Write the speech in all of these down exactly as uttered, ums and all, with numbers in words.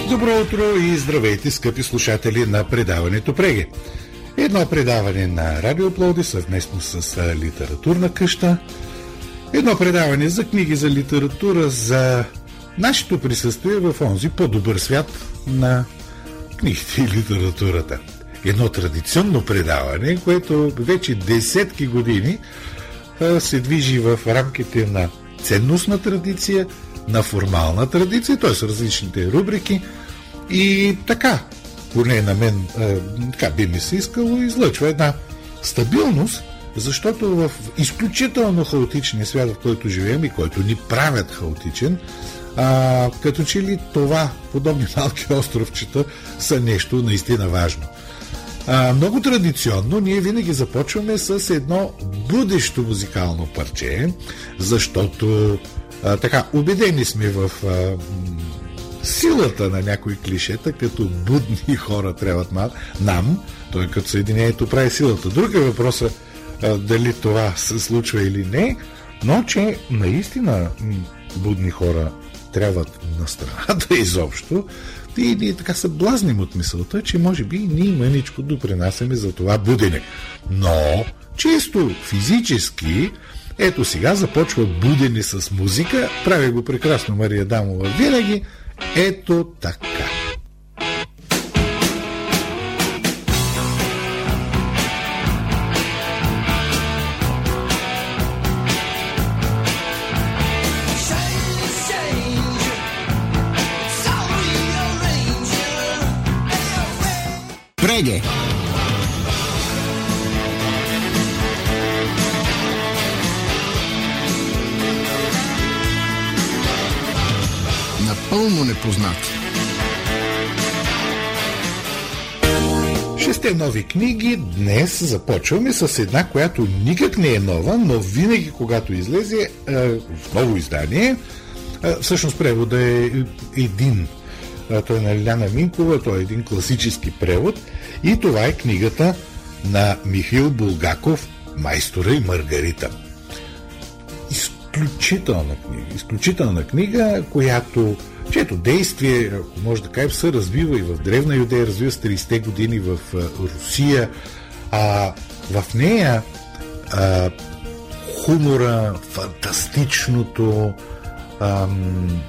Добро утро и здравейте, скъпи слушатели на предаването Преге. Едно предаване на Радио Пловдив съвместно с Литературна къща. Едно предаване за книги за литература, за нашето присъствие в онзи по-добър свят на книгите и литературата. Едно традиционно предаване, което вече десетки години се движи в рамките на ценностна традиция, на формална традиция, т.е. различните рубрики и така, поне на мен така би ми се искало, излъчва една стабилност, защото в изключително хаотичния свят, в който живеем и който ни правят хаотичен, а, като че ли това, подобни малки островчета, са нещо наистина важно. А, много традиционно ние винаги започваме с едно будещо музикално парче, защото а, така, убедени сме в а, силата на някои клишета, като будни хора трябват нам, той като съединението прави силата. Друг е въпросът а, дали това се случва или не, но че наистина будни хора трябват на страната изобщо, и ние така се блазним от мисълта, че може би ние мъничко допринасяме за това будене. Но чисто физически, ето сега започва будене с музика, прави го прекрасно Мария Дамова винаги, ето така. Преге. Напълно непознат. Шесте нови книги. Днес започваме с една, която никак не е нова, но винаги когато излезе е, в ново издание, е, всъщност превода е един. Той е на Лиляна Минкова, той е един класически превод и това е книгата на Михаил Булгаков "Майстора и Маргарита". Изключителна книга, изключителна книга, която, чието действие, ако може да кажем, се развива и в Древна Юдея, развива с тридесетте години в Русия, а в нея а, хумора, фантастичното, ам,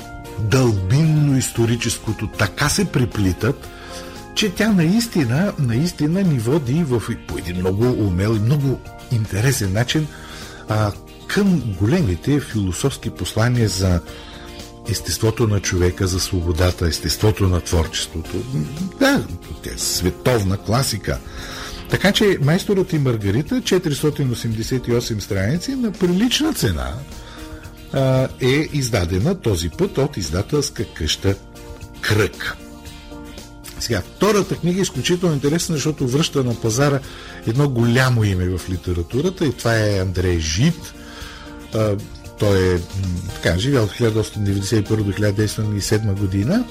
дълбинно-историческото така се приплитат, че тя наистина, наистина ни води в, по един много умел и много интересен начин а, към големите философски послания за естеството на човека, за свободата, естеството на творчеството. Да, тя е световна класика. Така че "Майсторът и Маргарита", четиристотин осемдесет и осем страници на прилична цена, е издадена този път от издателска къща Кръг. Сега, втората книга е изключително интересна, защото връща на пазара едно голямо име в литературата и това е Андрей Жид. Той е така, живял от хиляда осемстотин деветдесет и първа до хиляда деветстотин и седма година.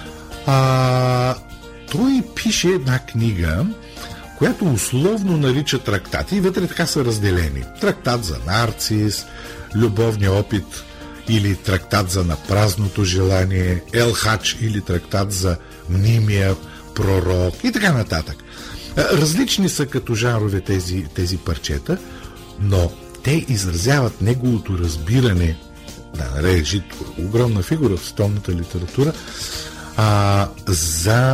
А, той пише една книга, която условно нарича трактати и вътре така са разделени. Трактат за нарцис, любовния опит или трактат за напразното желание, Елхач или трактат за мнимия пророк и така нататък. Различни са като жанрове тези, тези парчета, но те изразяват неговото разбиране, да наречи огромна фигура в световната литература, а, за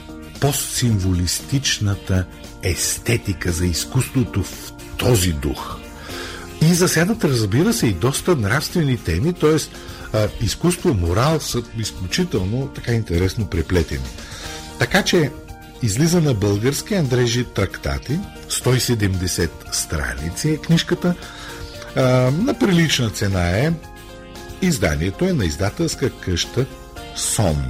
постсимволистичната естетика, за изкуството в този дух. И засядат, разбира се, и доста нравствени теми, т.е. изкуство, морал са изключително така интересно преплетени. Така че излиза на български Андрей Жид трактати, сто и седемдесет страници е книжката, а, на прилична цена е, изданието е на издателска къща Сон.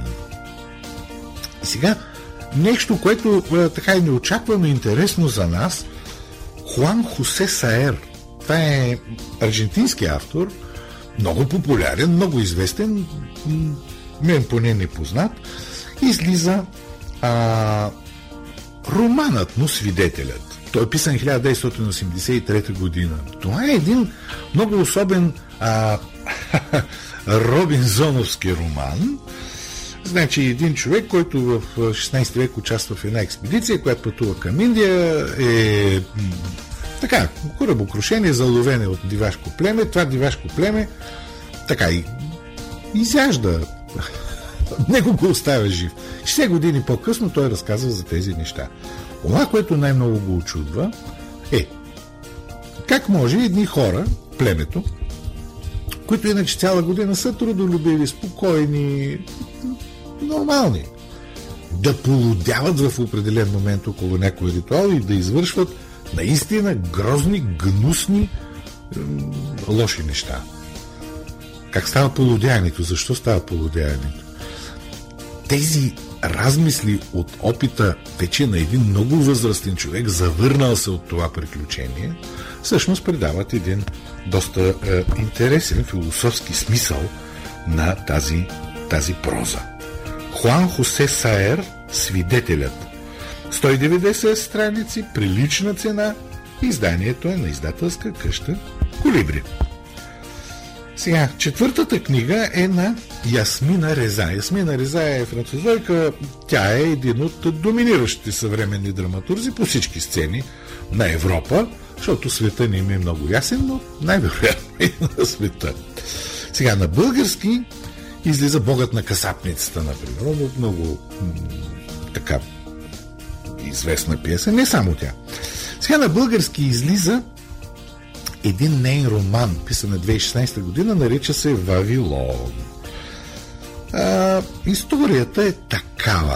И сега нещо, което а, така и неочаквано интересно за нас, Хуан Хосе Саер. Това е аржентински автор, много популярен, много известен, мен поне непознат. Излиза а, романът му "Свидетелят". Той е писан хиляда деветстотин осемдесет и трета година. Това е един много особен а, робинзоновски роман, Значи един човек, който в шестнайсети век участва в една експедиция, която пътува към Индия, е така, корабокрушение, заловене от дивашко племе. Това дивашко племе така и изяжда. Него го оставя жив. шестдесет години по-късно той разказва за тези неща. Това, което най-много го очудва, е как може едни хора, племето, които иначе цяла година са трудолюбиви, спокойни, нормални, да полудяват в определен момент около някой ритуал и да извършват наистина грозни, гнусни, лоши неща. Как става полудянието? Защо става полудянието? Тези размисли от опита вече на един много възрастен човек, завърнал се от това приключение, всъщност придават един доста е, интересен философски смисъл на тази, тази проза. Хуан Хосе Саер, Свидетелят. сто и деветдесет страници, прилична цена. Изданието е на издателска къща Колибри. Сега, четвъртата книга е на Ясмина Реза. Ясмина Реза е французойка. Тя е един от доминиращите съвременни драматурзи по всички сцени на Европа, защото света не им е много ясен, но най-вероятно е на света. Сега, на български излиза Богът на касапницата, например. Много, много м- така известна пиеса. Не само тя. Сега на български излиза един нейн роман, писан на две хиляди и шестнайсета година, нарича се Вавилон. А, историята е такава.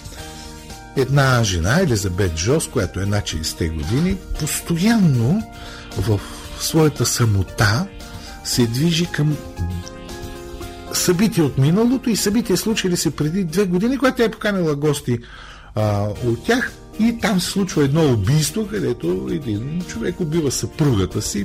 Една жена, Елизабет Джос, която е на шейсетте години, постоянно в своята самота се движи към събития от миналото и събития случили се преди две години, когато тя е поканила гости а, от тях. И там се случва едно убийство, където един човек убива съпругата си.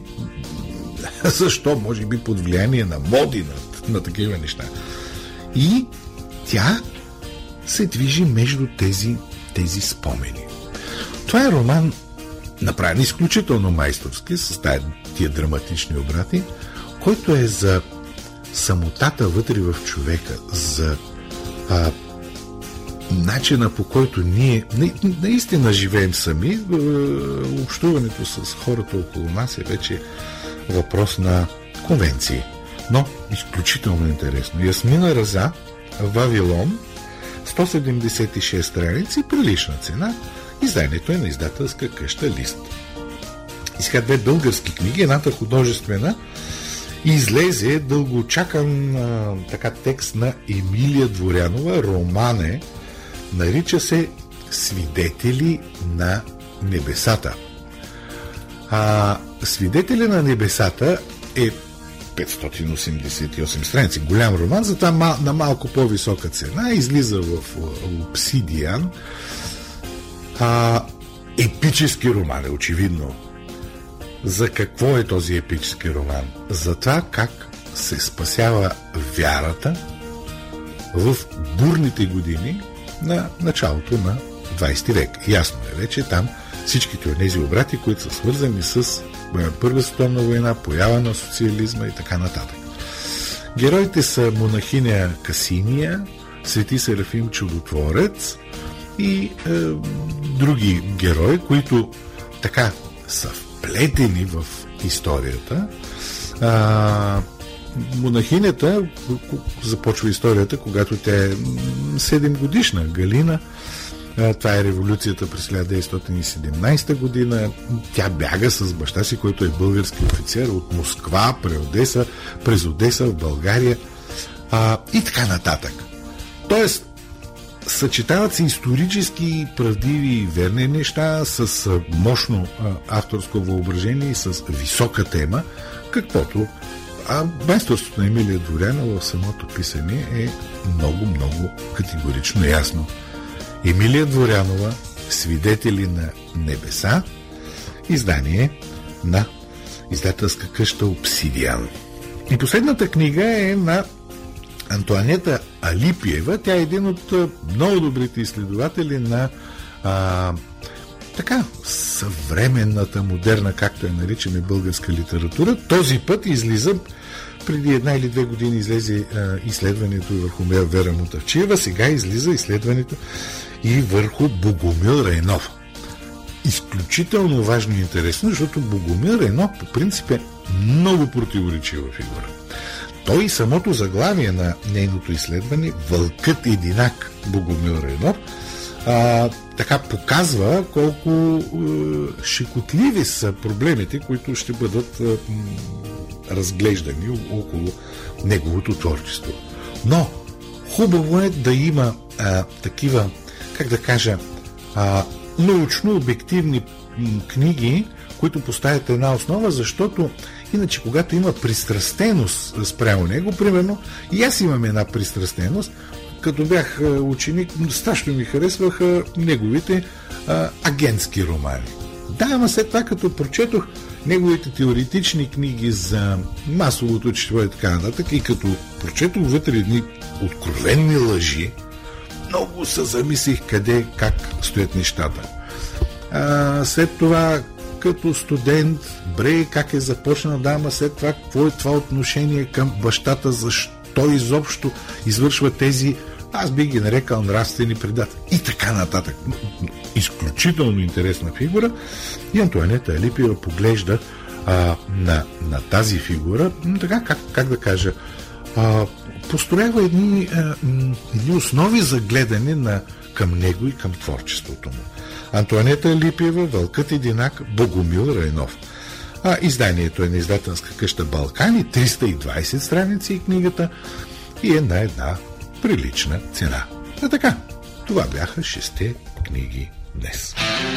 Защо? Може би под влияние на моди, на, на такива неща. И тя се движи между тези, тези спомени. Това е роман, направен изключително майсторски, с тия драматични обрати, който е за самотата вътре в човека, за а, начина, по който ние наистина живеем сами. Общуването с хората около нас е вече въпрос на конвенции. Но изключително интересно. Ясмина Реза, Вавилон, сто седемдесет и шест страници, прилична цена. Изданието е на издателска къща Лист. И сега две български книги, едната художествена, излезе дългоочакан а, така текст на Емилия Дворянова, роман е, нарича се Свидетели на небесата. А, Свидетели на небесата е петстотин осемдесет и осем страници. Голям роман, затова мал, на малко по-висока цена. Излиза в Обсидиан. А, епически роман е, очевидно. За какво е този епически роман? За това как се спасява вярата в бурните години на началото на двайсети век. Ясно е вече там всичките от тези обрати, които са свързани с Първа световна война, поява на социализма и така нататък. Героите са монахиня Касиния, Свети Серафим Чудотворец и е, други герои, които така са вплетени в историята. А, монахинята започва историята, когато тя е седем годишна. Галина. Това е революцията през хиляда деветстотин и седемнайсета година. Тя бяга с баща си, който е български офицер, от Москва през Одеса, през Одеса в България а, и така нататък. Тоест, съчетават се исторически правдиви и верни неща с мощно а, авторско въображение и с висока тема, каквото а майсторството на Емилия Дворянова в самото писане е много, много категорично ясно. Емилия Дворянова, Свидетели на небеса, издание на издателска къща Обсидиан. И последната книга е на Антоанета Алипиева. Тя е един от много добрите изследователи на а, така, съвременната, модерна, както я наричаме, българска литература. Този път излиза преди една или две години излезе а, изследването върху Вера Мутавчиева, сега излиза изследването и върху Богомил Райнов. Изключително важно и интересно, защото Богомил Райнов по принцип е много противоречива фигура. Той и самото заглавие на нейното изследване, Вълкът единак Богомил Райнов, а, така показва колко е, шикотливи са проблемите, които ще бъдат е, разглеждани около неговото творчество. Но хубаво е да има а, такива, как да кажа, а, научно-обективни книги, които поставят една основа, защото иначе когато има пристрастеност спрямо него, примерно и аз имам една пристрастеност, като бях ученик, страшно ми харесваха неговите а, агентски романи. Да, ама след това, като прочетох неговите теоретични книги за масовото четиво и така нататък, и като прочетох вътре едни откровенни лъжи, много се замислих къде, как стоят нещата. А, след това, като студент, бре, как е започнал, да, ама след това, какво е това отношение към бащата, защо изобщо извършва тези, аз би ги нарекал нравствени предатели и така нататък. Изключително интересна фигура и Антоанета Алипиева поглежда а, на, на тази фигура, така, как, как да кажа, а, построява едни, а, едни основи за гледане на, към него и към творчеството му. Антоанета Алипиева, Вълкът единак, Богомил Райнов. А, изданието е на издателска къща Балкани, триста и двайсет страници и книгата и е на една прилична цена. А така, това бяха шесте книги днес.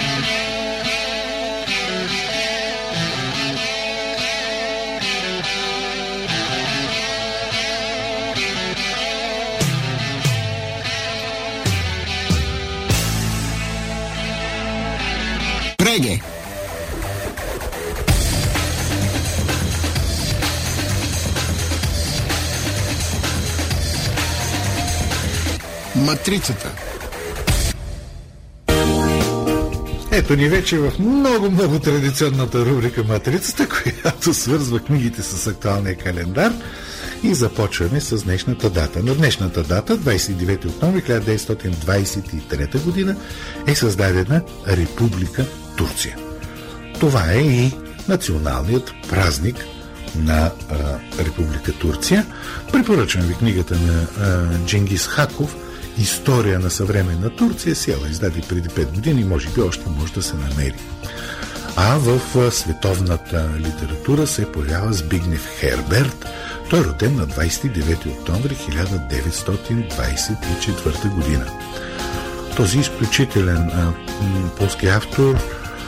Преге! Матрицата. Ето ни вече в много-много традиционната рубрика Матрицата, която свързва книгите с актуалния календар, и започваме с днешната дата. На днешната дата, двайсет и девети октомври хиляда деветстотин двайсет и трета година, е създадена Република Турция. Това е и националният празник на а, Република Турция. Препоръчвам ви книгата на а, Дженгис Хаков "История на съвременна Турция", села издаде преди пет години, може би още може да се намери. А в а, световната литература се появява Збигнев Херберт. Той е роден на двайсет и девети октомври хиляда деветстотин двайсет и четвърта година. Този изключителен а, полски автор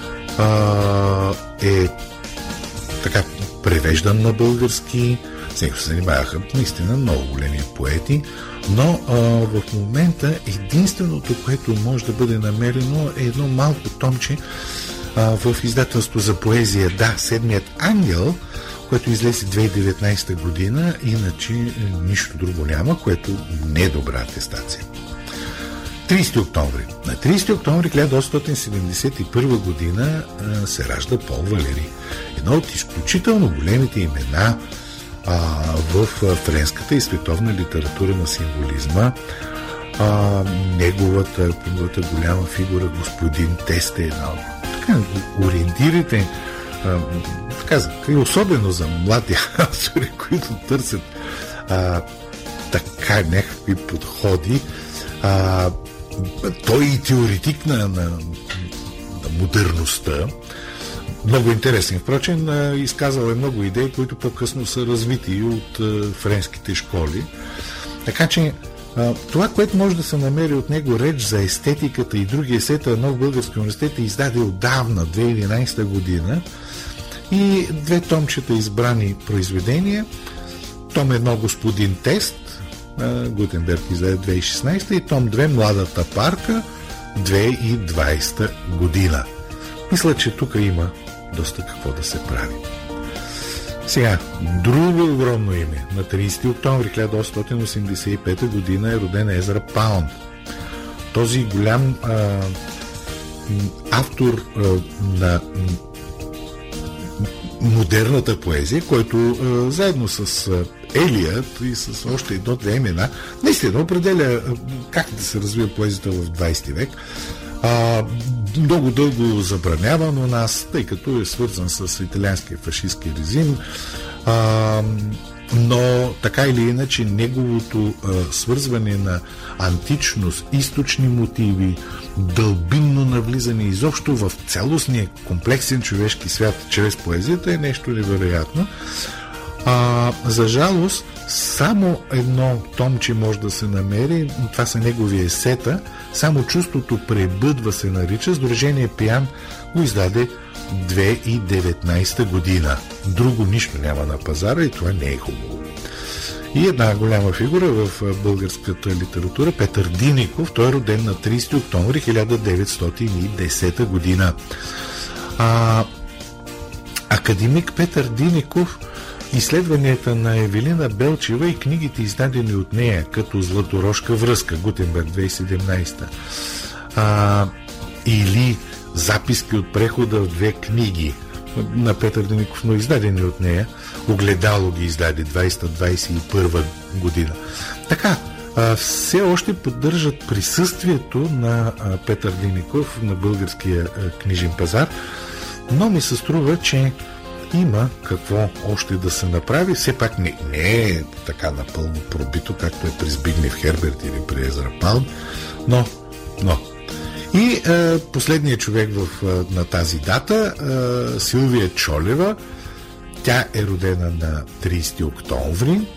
а, е така превеждан на български. С него се занимаваха наистина много големи поети, но а, в момента единственото, което може да бъде намерено, е едно малко томче а, в издателство за поезия "Да, седмият ангел", което излезе две хиляди и деветнайсета година, иначе нищо друго няма, което не е добра атестация. трийсети октомври. На трийсети октомври хиляда осемстотин седемдесет и първа година а, се ражда Пол Валери. Едно от изключително големите имена а, в френската и световна литература на символизма. А, неговата, неговата голяма фигура господин Тест е една от така, ориентирите, а, така, и особено за млади автори, които търсят а, така някакви подходи. А, той е и теоретик на, на, на модерността. Много интересен. Впрочем, изказал е много идеи, които по-късно са развити от а, френските школи. Така че а, това, което може да се намери от него, "Реч за естетиката" и други есета, Нов български университет, издаде отдавна, две хиляди и единайсета година, и две томчета избрани произведения. Том едно "Господин Тест", Гутенберг издаде две хиляди и шестнайсета, и том две "Младата парка", две хиляди и двайсета година. Мисля, че тук има доста какво да се прави. Сега, друго огромно име. На трийсети октомври хиляда осемстотин осемдесет и пета година е роден Езра Паунд. Този голям а, автор а, на модерната поезия, който а, заедно с а, Елият и с още едно-две имена наистина определя а, как да се развива поезията в двайсети век. А, много дълго забраняван у нас, тъй като е свързан с италианския фашистски режим, а, но така или иначе неговото а, свързване на античност, източни мотиви, дълбинно навлизане изобщо в цялостния комплексен човешки свят чрез поезията е нещо невероятно. А, за жалост, само едно томче може да се намери, това са негови есета, само Чувството пребъдва се нарича, Сдружение Пиян го издаде две хиляди и деветнайсета година. Друго нищо няма на пазара и това не е хубаво. И една голяма фигура в българската литература, Петър Диников, той е роден на трийсети октомври хиляда деветстотин и десета година. А, академик Петър Диников, изследванията на Евелина Белчева и книгите, издадени от нея, като Златорожка връзка, Гутенберг две хиляди и седемнайсета, а, или Записки от прехода в две книги на Петър Диников, но издадени от нея, Огледало ги издаде двайсета двайсет и първа година. Така, а, все още поддържат присъствието на а, Петър Диников на българския а, книжен пазар, но ми се струва, че има какво още да се направи. Все пак не, не е така напълно пробито, както е при Збигнев Херберт или при Езра Палм, но, но. И е, последният човек в, е, на тази дата, е, Силвия Чолева, тя е родена на трийсети октомври. Е,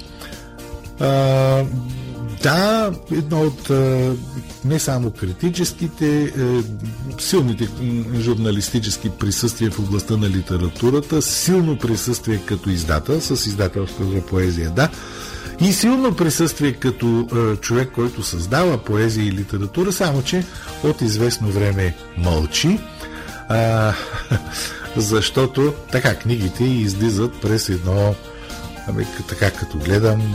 да, едно от е, не само критическите, е, силните журналистически присъствия в областта на литературата, силно присъствие като издател, с издателство за поезия, да, и силно присъствие като е, човек, който създава поезия и литература, само че от известно време мълчи, а, защото така книгите излизат през едно, ами, така като гледам,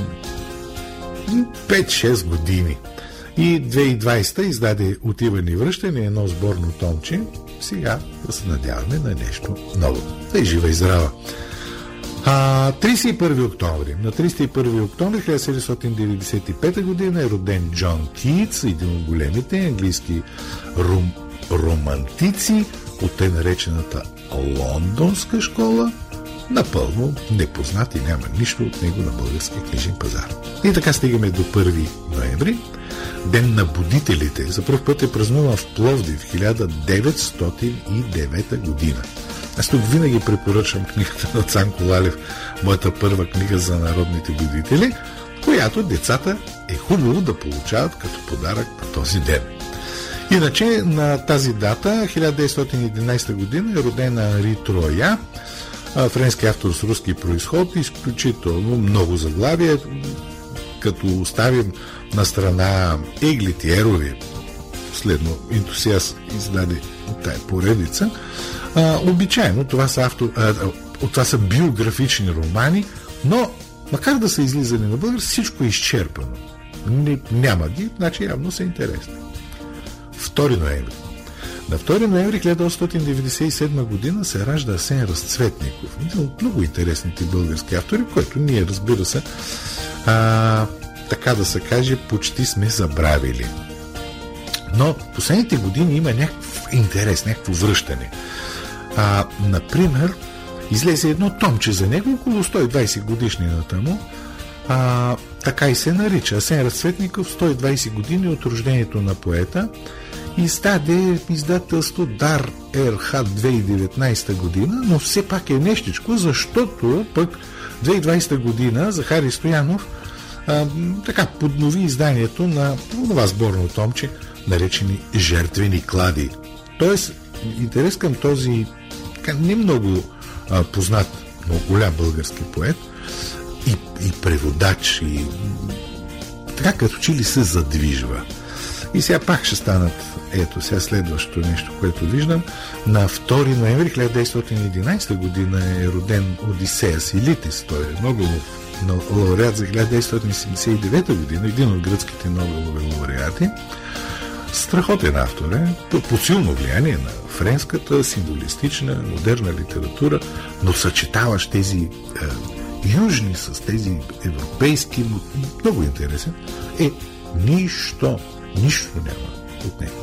пет-шест години. И две хиляди и двайсета издаде Отиване и връщане, едно сборно томче. Сега да се надяваме на нещо ново. Да и жива и здрава. А, трийсет и първи октомври. На трийсет и първи октомври хиляда седемстотин деветдесет и пета година е роден Джон Китс, един от големите английски рум, романтици от тъй наречената Лондонска школа. Напълно непознат и няма нищо от него на българския книжен пазар. И така стигаме до първи ноември, Ден на будителите. За пръв път е празнуван в Пловдив в хиляда деветстотин и девета година. Аз тук винаги препоръчвам книгата на Цанко Лалев, моята първа книга за народните будители, която децата е хубаво да получават като подарък на този ден. Иначе на тази дата, хиляда деветстотин и единайсета година, е родена Анри Троя, френски автор с руски произход, изключително много заглавия, като оставим на страна Еглитиерови, последно ентусиаст издаде тая поредица. А, обичайно това са, автор, а, това са биографични романи, но макар да са излизани на български, всичко е изчерпано. Не, няма ги, значи явно са интересни. втори ноември. На втори ноември хиляда осемстотин деветдесет и седма година се ражда Асен Разцветников, един от много интересните български автори, който ние, разбира се, а, така да се каже, почти сме забравили. Но в последните години има някакъв интерес, някакво връщане. А, например, излезе едно томче за него, около сто и двайсет годишнината му, а, така и се нарича Асен Разцветников, сто и двайсет години от рождението на поета. Издаде издателство Дар РХ две хиляди и деветнайсета година, но все пак е нещичко, защото пък две хиляди и двайсета година Захари Стоянов а, така поднови изданието на това сборно томче, наречени Жертвени клади. Тоест, интерес към този така, не много а, познат, но голям български поет и, и преводач, и така като че ли се задвижва. И сега пак ще станат, ето сега следващото нещо, което виждам. На втори ноември хиляда деветстотин и единайсета година е роден Одисеас Илитис. Той е Нобелов лауреат за хиляда деветстотин седемдесет и девета година, един от гръцките Нобелови лауреати. Страхотен автор е, по силно влияние на френската символистична, модерна литература, но съчетаваш тези е, южни с тези европейски, много интересен. Е, нищо, нищо няма от него.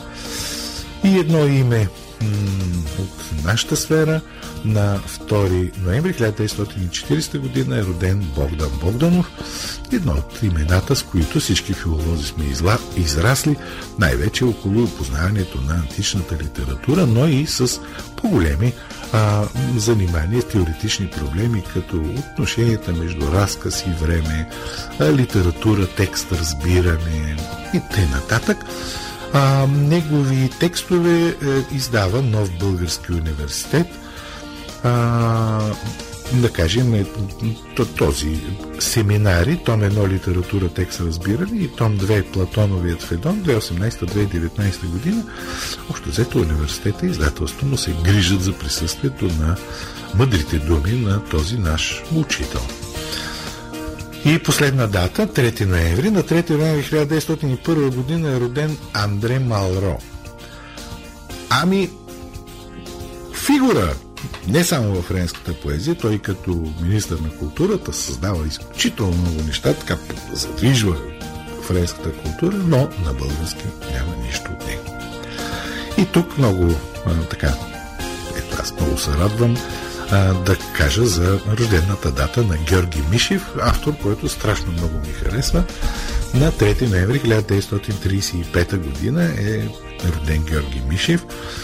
И едно име м- от нашата сфера. На втори ноември хиляда деветстотин и четиридесета година е роден Богдан Богданов, едно от имената, с които всички филолози сме изла, израсли, най-вече около познаването на античната литература, но и с по-големи а, занимания с теоретични проблеми, като отношенията между разказ и време, а, литература, текст, разбиране и т.н. А, негови текстове е, издава Нов български университет. А, да кажем, е, този семинари, том едно литература, текст, разбиране и том две Платоновият Федон, две хиляди и осемнадесета - две хиляди и деветнадесета година. Общо взето университета и издателство му се грижат за присъствието на мъдрите думи на този наш учител. И последна дата, трети ноември. На трети ноември хиляда деветстотин и първа година е роден Андре Малро. Ами, фигура не само във френската поезия, той като министър на културата създава изключително много неща, така задвижва френската култура, но на български няма нищо от него. И тук много а, така, ето аз много се радвам а, да кажа за рождената дата на Георги Мишев, автор, който страшно много ми харесва. На трети ноември хиляда деветстотин тридесет и пета година е роден Георги Мишев.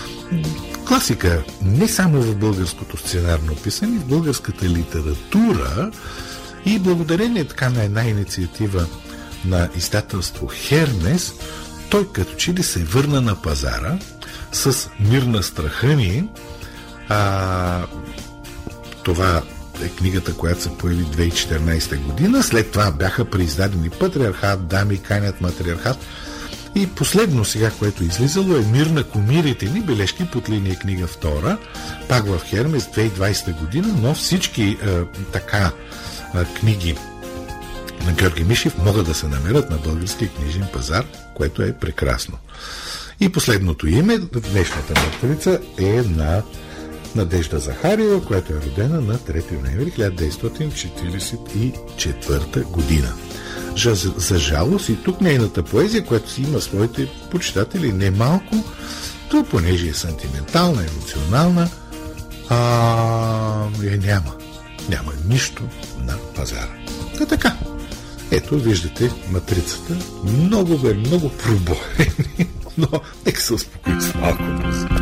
Класика не само в българското сценарно писане, в българската литература, и благодарение така на една инициатива на издателство Хермес, той като че ли се върна на пазара с Мир на страха ни. А, това е книгата, която се появи две хиляди и четиринадесета година. След това бяха преиздадени Патриархат, Дами канят матриархат. И последно сега, което е излизало, е Мир на кумирите ни, бележки под линия книга втора, пак в Хермес две хиляди и двадесета година, но всички е, така е, книги на Георги Мишев могат да се намерят на българския книжен пазар, което е прекрасно. И последното име, днешната мъртвица, е на Надежда Захариева, която е родена на трети ноември хиляда деветстотин четиридесет и четвърта година. За, за жалост и тук нейната поезия, която си има своите почитатели немалко, то понеже е сантиментална, емоционална, а, е, няма. Няма нищо на пазара. А така. Ето, виждате матрицата. Много бе, много пробоени, но нека се успокои с малко музика.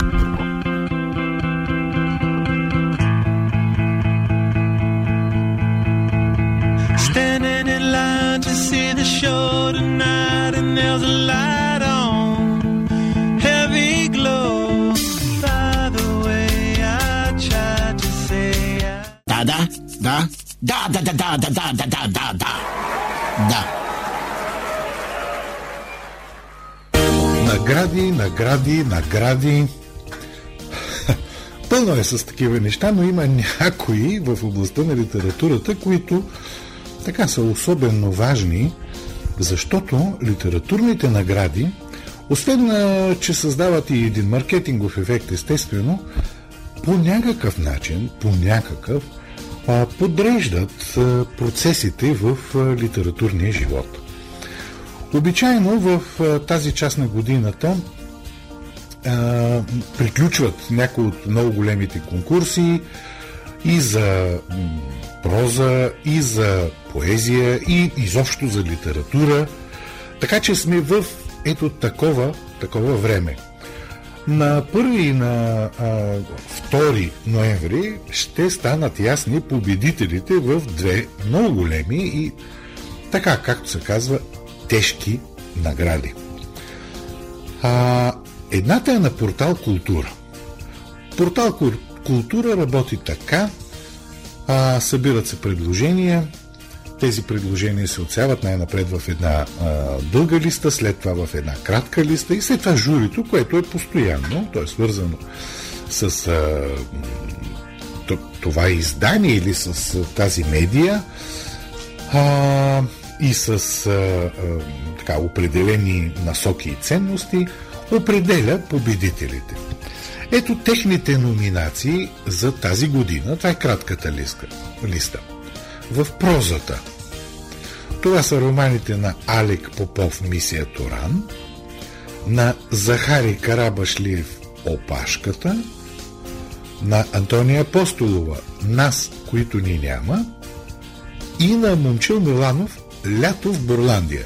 Standing in line to see the show tonight, and there's a light on, heavy glow. By the way, I tried to say I... Да, да, да, да, да, да, да, да, да, да, да, да, да. Награди, награди, награди. Пълно е с такива неща, но има някои в областта на литературата, които така са особено важни, защото литературните награди, освен че създават и един маркетингов ефект, естествено, по някакъв начин, по някакъв, подреждат процесите в литературния живот. Обичайно в тази част на годината а, приключват някои от много големите конкурси и за проза, и за поезия, и изобщо за литература. Така че сме в ето такова, такова време. На първи и на а, втори ноември ще станат ясни победителите в две много големи и така, както се казва, тежки награди. А, едната е на портал Култура. Портал Култура работи така, а, събират се предложения, тези предложения се отсяват най-напред в една а, дълга листа, след това в една кратка листа и след това журито, което е постоянно, то е свързано с а, това издание или с а, тази медия, а, и с а, а, така, определени насоки и ценности определя победителите. Ето техните номинации за тази година. Това е кратката листа. листа. В прозата. Това са романите на Алек Попов "Мисия Туран", на Захари Карабашлиев "Опашката", на Антония Апостолова "Нас, които ни няма" и на Момчил Миланов "Лято в Бурландия".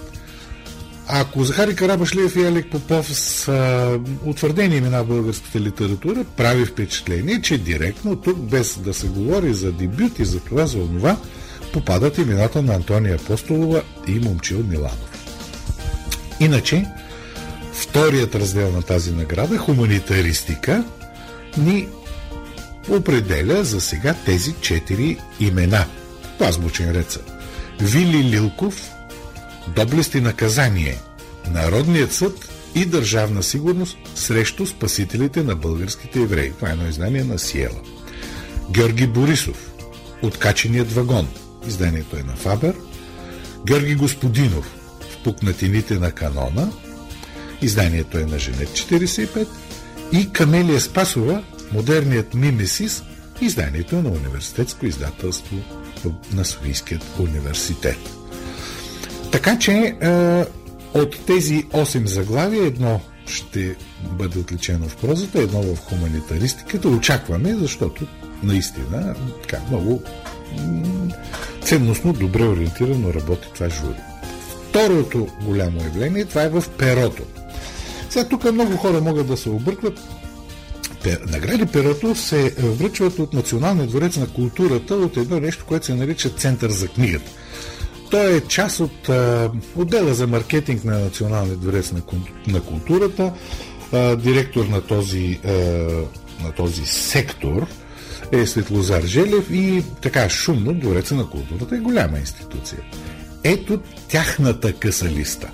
Ако Захари Карабашлиев и Алек Попов са утвърдени имена в българската литература, прави впечатление, че директно тук, без да се говори за дебют и за това, за онова, попадат имената на Антония Апостолова и Момчил Миланов. Иначе, вторият раздел на тази награда, "Хуманитаристика", ни определя за сега тези четири имена. По азбучен ред са: Вили Лилков, "Доблест и наказание", Народният съд и държавна сигурност срещу спасителите на българските евреи. Това е едно издание на Сиела. Георги Борисов, "Откаченият вагон", изданието е на Фабер. Георги Господинов, "В пукнатините на канона", изданието е на Женет четиридесет и пет. И Камелия Спасова, "Модерният мимесис", изданието е на Университетско издателство на Софийският университет. Така че е, от тези осем заглавия едно ще бъде отличено в прозата, едно в хуманитаристиката. Очакваме, защото наистина така много м- ценностно, добре ориентирано работи това жури. Второто голямо явление, това е в перото. Сега тук много хора могат да се объркват. Награди перото се връчват от Националния дворец на културата, от едно нещо, което се нарича Център за книгата. Той е част от а, отдела за маркетинг на Националния дворец на, на културата. А, директор на този, а, на този сектор е Светлозар Желев и така шумно Двореца на културата е голяма институция. Ето тяхната къса листа.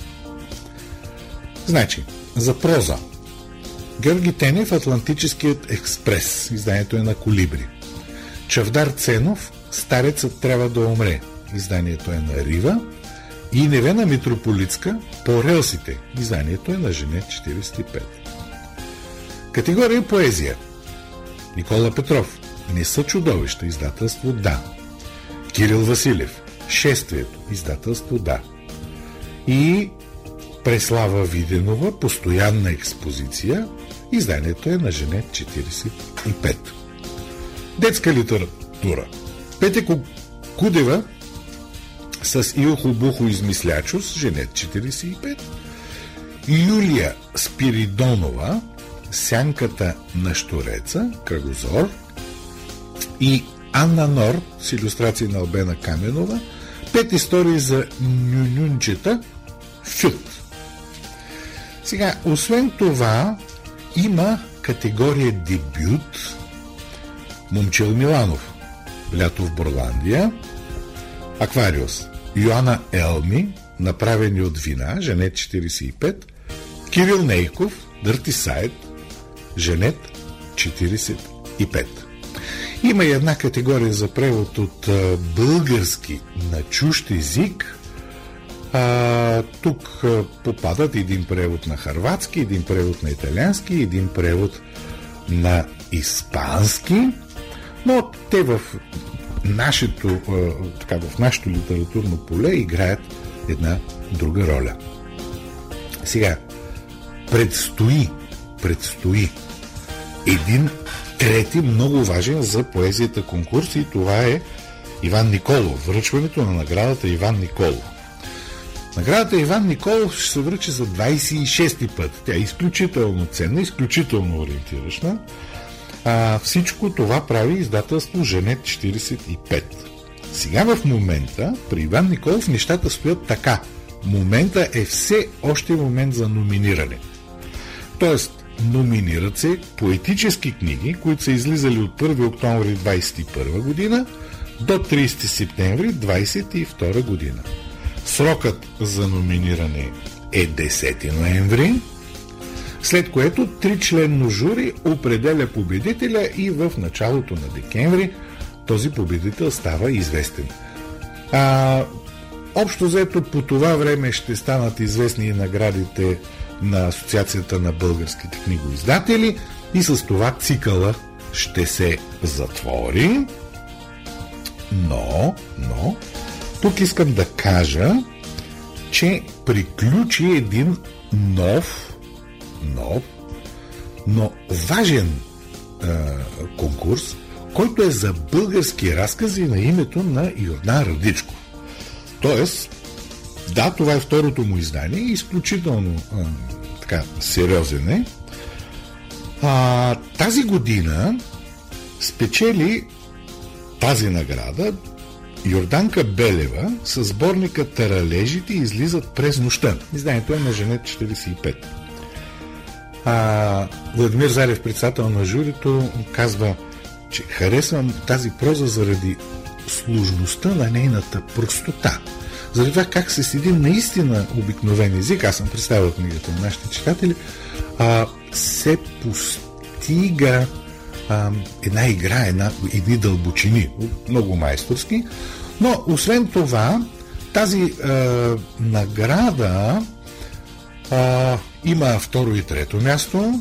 Значи, за проза. Георги Тенев, "Атлантическият експрес", изданието е на Колибри. Чавдар Ценов, "Старецът трябва да умре", изданието е на Рива. И Невена Митрополитска, "По релсите", изданието е на Женет четиридесет и пет. Категория поезия. Никола Петров, "Не са чудовища", издателство "Да". Кирил Василев, "Шествието", издателство "Да". И Преслава Виденова, "Постоянна експозиция", изданието е на Женет четиридесет и пет. Детска литература. Петя Кудева с "Илхо Бухо измислячус", Женет четиридесет и пет. Юлия Спиридонова, "Сянката на щуреца", Крагозор. И Анна Нор с илюстрации на Албена Каменова, "Пет истории за нюнюнчета", Фют. Сега, освен това, има категория дебют. Момчил Миланов, "Лято в Бурландия". Аквариус, Йоанна Елми, "Направени от вина", Женет четиридесет и пет. Кирил Нейков, "Дърти сайт", Женет четиридесет и пет. Има и една категория за превод от а, български на чужд език. А, тук а, попадат един превод на хърватски, един превод на италиански, един превод на испански, но те в нашето, а, така, в нашето литературно поле играят една друга роля. Сега, предстои, предстои един трети много важен за поезията конкурс и това е Иван Николов, връчването на наградата Иван Николов. Наградата Иван Николов ще се връчи за двадесет и шести път. Тя е изключително ценна, изключително ориентираща. А, всичко това прави издателство Женет четиридесет и пет. Сега в момента при Иван Николов нещата стоят така. Момента е все още момент за номиниране. Тоест, номинират се поетически книги, които са излизали от първи октомври двадесет и първа година до тридесети септември двадесет и втора година. Срокът за номиниране е десети ноември, след което тричленно жури определя победителя и в началото на декември този победител става известен. А, общо взето по това време ще станат известни и наградите на Асоциацията на българските книгоиздатели и с това цикъла ще се затвори. Но, но, тук искам да кажа, че приключи един нов, нов, но важен е, конкурс, който е за български разкази на името на Йордан Радичков. Тоест, да, това е второто му издание, изключително е, така сериозен е. А, тази година спечели тази награда Йорданка Белева със сборника "Таралежите излизат през нощта". Изданието е на Женет четиридесет и пет. А, Владимир Залев, председател на журито, казва, че харесвам тази проза заради сложността на нейната простота. Заради това как се седи наистина обикновен език, аз съм представил книгата на нашите читатели, а, се постига а, една игра, една, едни дълбочини, много майсторски. Но освен това, тази а, награда а, има второ и трето място.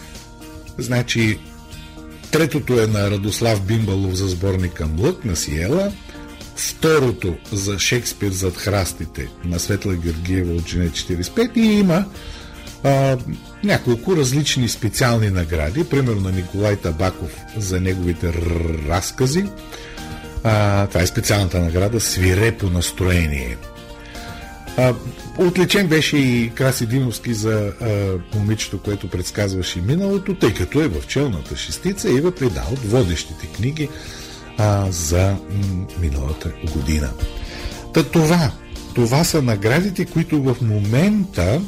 Значи, третото е на Радослав Бимбалов за сборника "Млък" на Сиела. Второто за Шекспир зад храстите на Светла Георгиева от Женет четиридесет и пет. И има а, няколко различни специални награди. Примерно на Николай Табаков за неговите разкази. А, това е специалната награда "Свирепо настроение". А, отличен беше и Краси Димовски за а, момичето, което предсказваше миналото, тъй като е в челната шестица и е една от водещите книги а, за м- миналата година. Та това, това са наградите, които в момента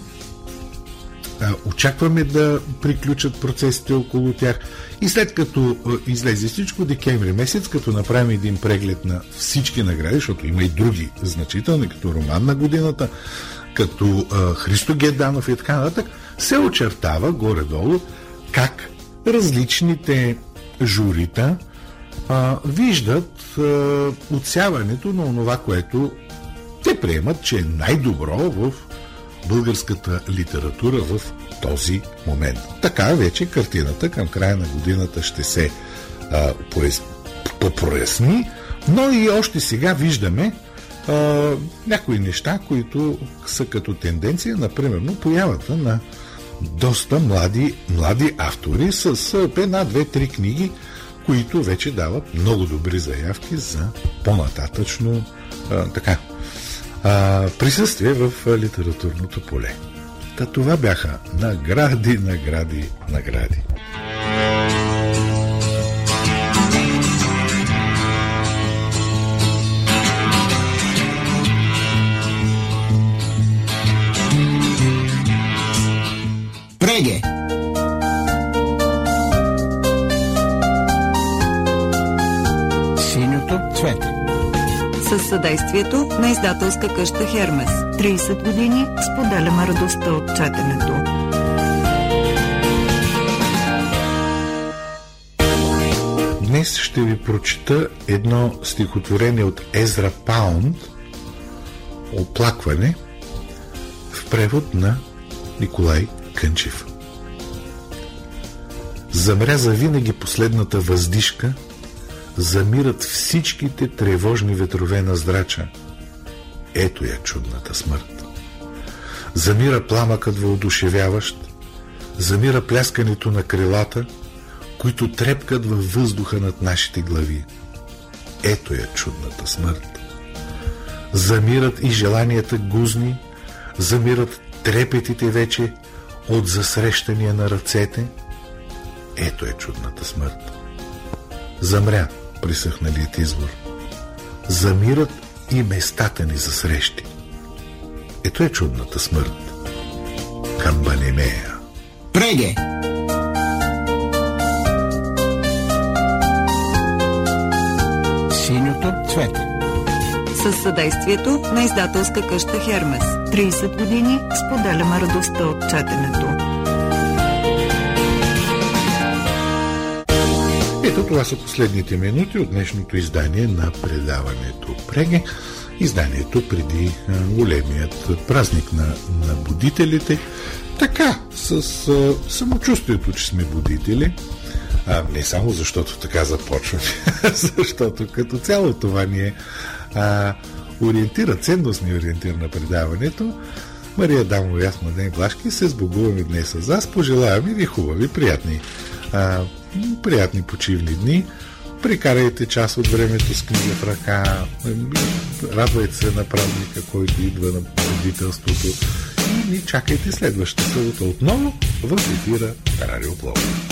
а, очакваме да приключат процесите около тях. И след като а, излезе всичко, декември месец, като направим един преглед на всички награди, защото има и други значителни, като "Роман на годината", като а, Христо Геданов и така нататък, се очертава горе-долу как различните журита а, виждат а, отсяването на онова, което те приемат, че е най-добро в българската литература в този момент. Така вече картината към края на годината ще се а, пояс... попроясни, но и още сега виждаме а, някои неща, които са като тенденция, например, появата на доста млади, млади автори с една, две, три книги, които вече дават много добри заявки за по-нататъчно а, така, а, присъствие в литературното поле. Та това бяха награди, награди, награди. Преге! Синьото цвете. Със съдействието на издателска къща Хермес. тридесет години споделяме радостта от четенето. Днес ще ви прочета едно стихотворение от Езра Паунд, "Оплакване", в превод на Николай Кънчев. Замря завинаги последната въздишка, замират всичките тревожни ветрове на здрача. Ето я чудната смърт. Замира пламъкът въодушевяващ, замира пляскането на крилата, които трепкат във въздуха над нашите глави. Ето я чудната смърт. Замират и желанията гузни, замират трепетите вече от засрещания на ръцете. Ето е чудната смърт. Замря присъхналият извор. Замират и местата ни за срещи. Ето е чудната смърт. Камбанемея. Преге! Синьото цвете. Със съдействието на издателска къща Хермес. тридесет години споделяме радостта от четенето. Ето това са последните минути от днешното издание на предаването Преге. изданието преди големият празник на, на будителите. Така, с а, самочувствието, че сме будители, а, не само защото така започваме, защото като цяло това ни е а, ориентира, ценностни ориентир на предаването. Мария Дамова и аз, Младен Глашки, се сбогуваме днес с вас. Пожелаваме ви хубави, приятни, а, приятни почивни дни. Прикарайте част от времето с книга в ръка, радвайте се на празника, който идва на родителството и ни чакайте следващата събота отново в ефира на Радио Пловдив.